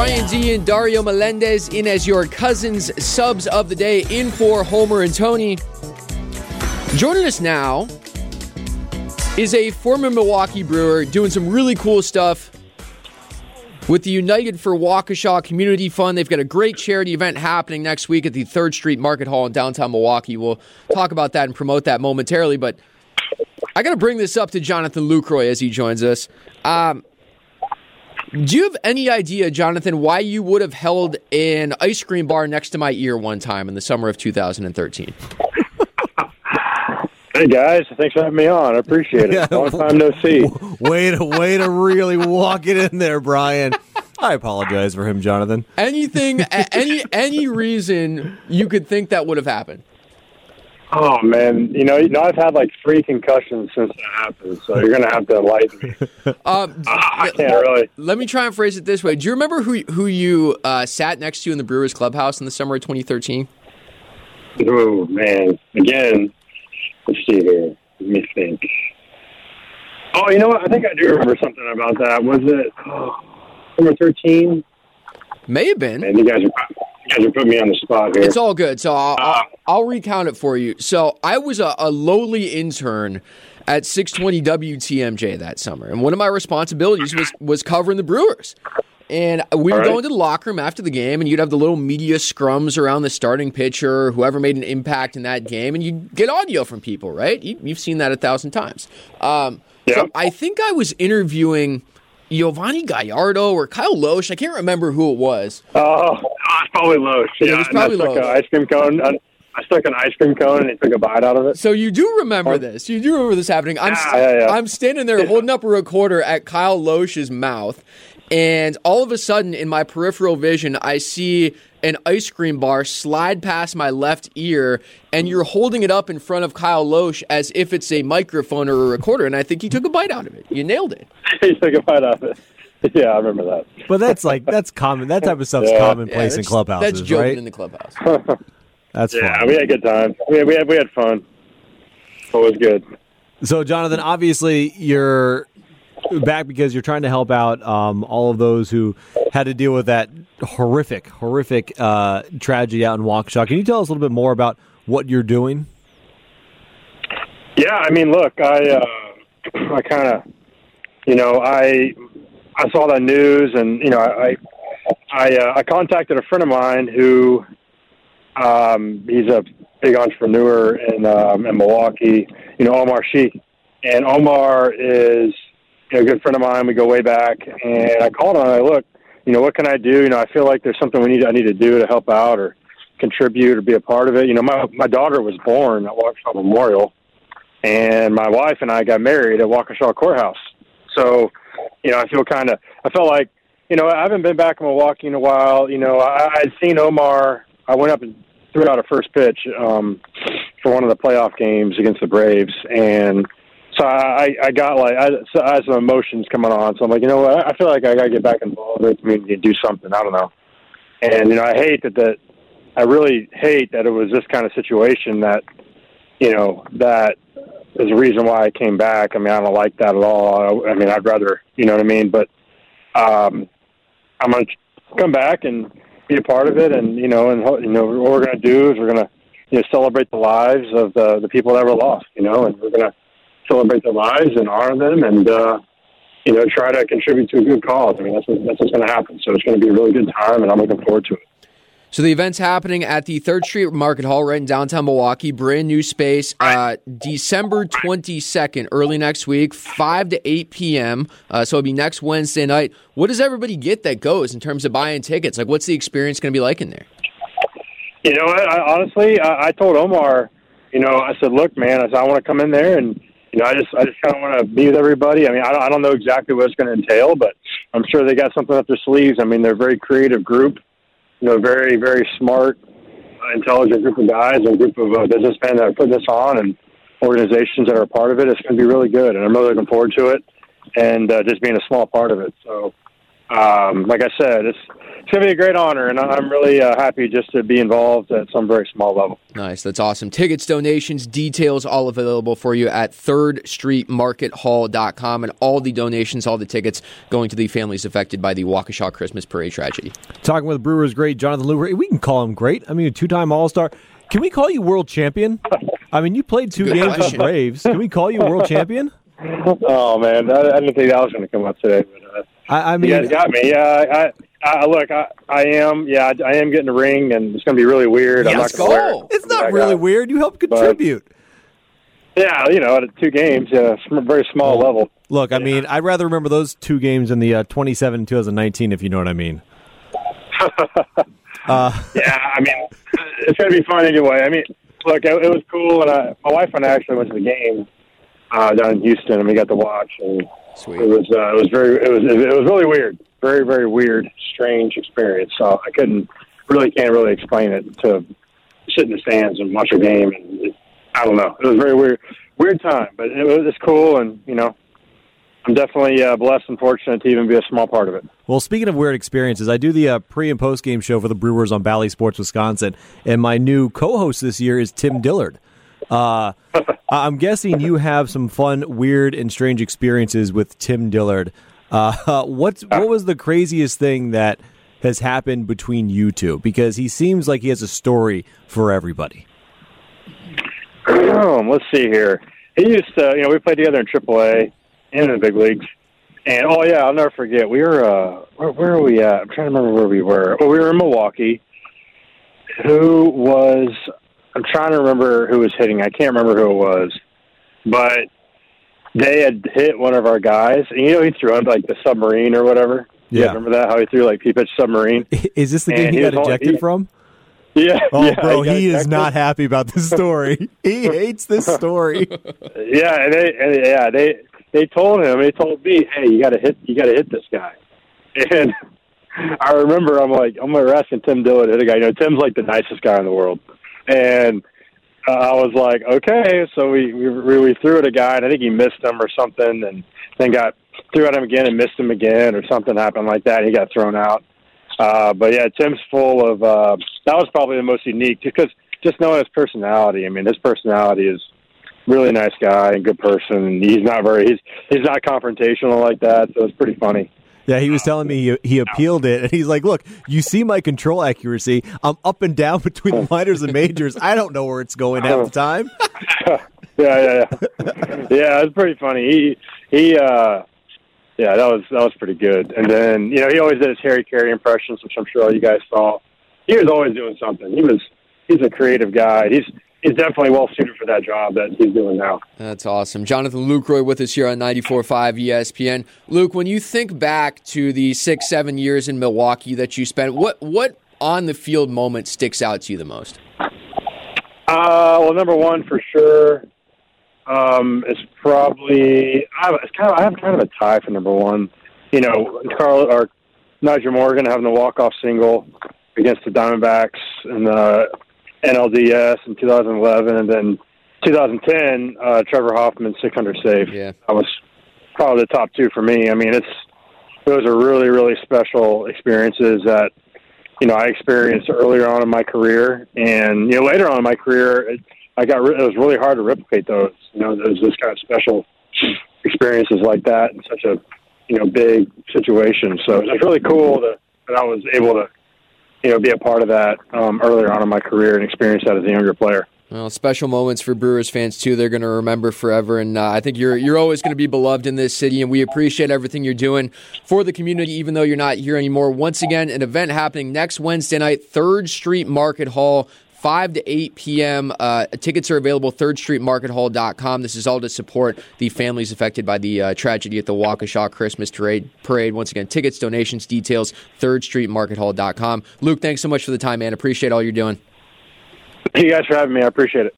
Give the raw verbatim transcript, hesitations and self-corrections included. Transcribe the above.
Brian D and Dario Melendez in as your Cousins subs of the day, in for Homer and Tony. Joining us now is a former Milwaukee Brewer doing some really cool stuff with the United for Waukesha Community Fund. They've got a great charity event happening next week at the third Street Market Hall in downtown Milwaukee. We'll talk about that and promote that momentarily, but I got to bring this up to Jonathan Lucroy as he joins us. Um, do you have any idea, Jonathan, why you would have held an ice cream bar next to my ear one time in the summer of two thousand thirteen? Hey, guys. Thanks for having me on. I appreciate it. Yeah. Long time no see. Way to, way to really walk it in there, Brian. I apologize for him, Jonathan. Anything, any any reason you could think that would have happened? Oh, man. You know, you know, I've had like three concussions since that happened, so you're going to have to enlighten me. Um, uh, I can't really. Let me try and phrase it this way. Do you remember who, who you uh, sat next to in the Brewers clubhouse in the summer of twenty thirteen? Oh, man. Again. Let's see here. Let me think. Oh, you know what? I think I do remember something about that. Was it oh, number thirteen? May have been. Man, you guys are you guys are putting me on the spot here. It's all good. So I'll, uh, I'll, I'll recount it for you. So I was a, a lowly intern at six twenty W T M J that summer, and one of my responsibilities was was covering the Brewers. And we would right. go into the locker room after the game, and you'd have the little media scrums around the starting pitcher, whoever made an impact in that game, and you'd get audio from people, right? You, you've seen that a thousand times. Um, yep. So I think I was interviewing Giovanni Gallardo or Kyle Loesch. I can't remember who it was. Oh, it's probably Loesch. Yeah, yeah, it was probably Loesch. An ice cream cone. I, I stuck an ice cream cone, and he took a bite out of it. So you do remember this. You do remember this happening. I'm, yeah, yeah, yeah. I'm standing there holding up a recorder at Kyle Loesch's mouth, and all of a sudden, in my peripheral vision, I see an ice cream bar slide past my left ear, and you're holding it up in front of Kyle Loesch as if it's a microphone or a recorder, and I think you took a bite out of it. You nailed it. He took a bite out of it. Yeah, I remember that. But that's like, that's common. That type of stuff's yeah. commonplace yeah, in clubhouses, that's joking right? in the clubhouse. That's yeah, fun. we had a good time. We had, we had, we had fun. It was good. So, Jonathan, obviously you're back because you're trying to help out um, all of those who had to deal with that horrific, horrific uh, tragedy out in Waukesha. Can you tell us a little bit more about what you're doing? Yeah, I mean, look, I uh, I kind of, you know, I I saw that news, and you know, I I uh, I contacted a friend of mine who um, he's a big entrepreneur in um, in Milwaukee. You know, Omar Sheikh, and Omar is you know, a good friend of mine. We go way back, and I called him and I look, you know, what can I do? You know, I feel like there's something we need I need to do to help out or contribute or be a part of it. You know, my my daughter was born at Waukesha Memorial, and my wife and I got married at Waukesha Courthouse. So, you know, I feel kind of, I felt like, you know, I haven't been back in Milwaukee in a while. You know, I, I'd seen Omar. I went up and threw out a first pitch um, for one of the playoff games against the Braves, and so I, I got like I, so I had some emotions coming on. So I'm like, you know what? I feel like I got to get back involved with the community and do something. I don't know. And you know, I hate that that I really hate that it was this kind of situation that you know that is the reason why I came back. I mean, I don't like that at all. I, I mean, I'd rather, you know what I mean. But um, I'm gonna come back and be a part of it, and you know, and you know, what we're gonna do is we're gonna you know celebrate the lives of the the people that were lost, you know, and we're gonna celebrate their lives and honor them, and uh, you know, try to contribute to a good cause. I mean, that's what, that's what's going to happen. So it's going to be a really good time, and I'm looking forward to it. So the event's happening at the third Street Market Hall right in downtown Milwaukee, brand new space, uh, December twenty-second, early next week, five to eight p.m., uh, so it'll be next Wednesday night. What does everybody get that goes in terms of buying tickets? Like, what's the experience going to be like in there? You know, I, I, honestly, I, I told Omar, you know, I said, look, man, I said, I want to come in there and, you know, I just I just kind of want to be with everybody. I mean, I don't, I don't know exactly what it's going to entail, but I'm sure they got something up their sleeves. I mean, they're a very creative group, you know, very, very smart, uh, intelligent group of guys and a group of uh, businessmen that are putting this on and organizations that are a part of it. It's going to be really good, and I'm really looking forward to it and uh, just being a small part of it. So, um, like I said, it's it's gonna be a great honor, and I'm really uh, happy just to be involved at some very small level. Nice. That's awesome. Tickets, donations, details, all available for you at third street market hall dot com, and all the donations, all the tickets going to the families affected by the Waukesha Christmas Parade tragedy. Talking with Brewers great Jonathan Lucroy. We can call him great. I mean, a two-time All-Star. Can we call you world champion? I mean, you played two Good games question. with Braves. Can we call you world champion? Oh man, I, I didn't think that was going to come up today. But, uh, I, I mean, you guys got me. Yeah, I, I look, I, I am. Yeah, I, I am getting a ring, and it's going to be really weird. I'm Let's not going to go. wear it. it's not I really got- weird. You helped contribute. Yeah, you know, at two games, yeah, it's a very small level. Look, I mean, I'd rather remember those two games in the uh, twenty-seven twenty nineteen, if you know what I mean. uh, Yeah, I mean, it's going to be fun anyway. I mean, look, it, it was cool, and I, my wife and I actually went to the game uh, down in Houston, and we got to watch, and Sweet. it was uh, it was very it was it was really weird, very very weird, strange experience. So I couldn't really can't really explain it to sit in the stands and watch a game, and it, I don't know, it was a very weird weird time, but it was it's cool, and you know, I'm definitely uh, blessed and fortunate to even be a small part of it. Well, speaking of weird experiences, I do the uh, pre- and post-game show for the Brewers on Bally Sports Wisconsin, and my new co-host this year is Tim Dillard. Uh, I'm guessing you have some fun, weird, and strange experiences with Tim Dillard. Uh, what's what was the craziest thing that has happened between you two? Because he seems like he has a story for everybody. Um, let's see here. He used to, you know, we played together in triple A and in the big leagues. And, oh, yeah, I'll never forget. We were, uh, where, where are we at? I'm trying to remember where we were. Well, we were in Milwaukee. Who was, I'm trying to remember who was hitting. I can't remember who it was. But they had hit one of our guys. And, you know, he threw out, like, the submarine or whatever. You Yeah. guys remember that? How he threw, like, P-pitch submarine? Is this the And game he he got was all- ejected he- from? Yeah. Oh, yeah, bro, got he is ejected. not happy about this story. He hates this story. Yeah, and they, and yeah, they they told him, they told me, hey, you got to hit, you got to hit this guy. And I remember, I'm like, I'm like, we're asking Tim Dillard to hit a guy. You know, Tim's like the nicest guy in the world, and uh, I was like, okay. So we, we we threw at a guy, and I think he missed him or something, and then got threw at him again and missed him again, or something happened like that. And he got thrown out. Uh, but yeah, Tim's full of. Uh, that was probably the most unique, because just knowing his personality. I mean, his personality is really nice guy and good person. And he's not very. He's he's not confrontational like that, so it's pretty funny. Yeah, he was telling me he, he appealed it, and he's like, look, you see my control accuracy. I'm up and down between the minors and majors. I don't know where it's going half the time. yeah, yeah, yeah. Yeah, it's pretty funny. He he. Uh, yeah, that was that was pretty good. And then you know he always did his Harry Carey impressions, which I'm sure all you guys saw. He was always doing something. He was he's a creative guy. He's he's definitely well suited for that job that he's doing now. That's awesome. Jonathan Lucroy with us here on ninety-four point five E S P N. Luke, when you think back to the six, seven years in Milwaukee that you spent, what what on the field moment sticks out to you the most? Uh, well, number one for sure um, is probably I have, it's kind of I have kind of a tie for number one. You know, Carl or Nigel Morgan having a walk-off single against the Diamondbacks in the N L D S in two thousand eleven, and then two thousand ten, uh, Trevor Hoffman's six hundred save. Yeah. That was probably the top two for me. I mean, it's those are really, really special experiences that, you know, I experienced earlier on in my career. And, you know, later on in my career, it, I got re- it was really hard to replicate those. You know, there's this kind of special experiences like that in such a, you know, big situation. So it's really cool to, that I was able to, you know, be a part of that um, earlier on in my career and experience that as a younger player. Well, special moments for Brewers fans, too. They're going to remember forever, and uh, I think you're you're always going to be beloved in this city, and we appreciate everything you're doing for the community, even though you're not here anymore. Once again, an event happening next Wednesday night, third Street Market Hall, five to eight p.m. Uh, tickets are available, third street market hall dot com. This is all to support the families affected by the uh, tragedy at the Waukesha Christmas Parade. Parade. Once again, tickets, donations, details, third street market hall dot com. Luke, thanks so much for the time, man. Appreciate all you're doing. Thank you guys for having me. I appreciate it.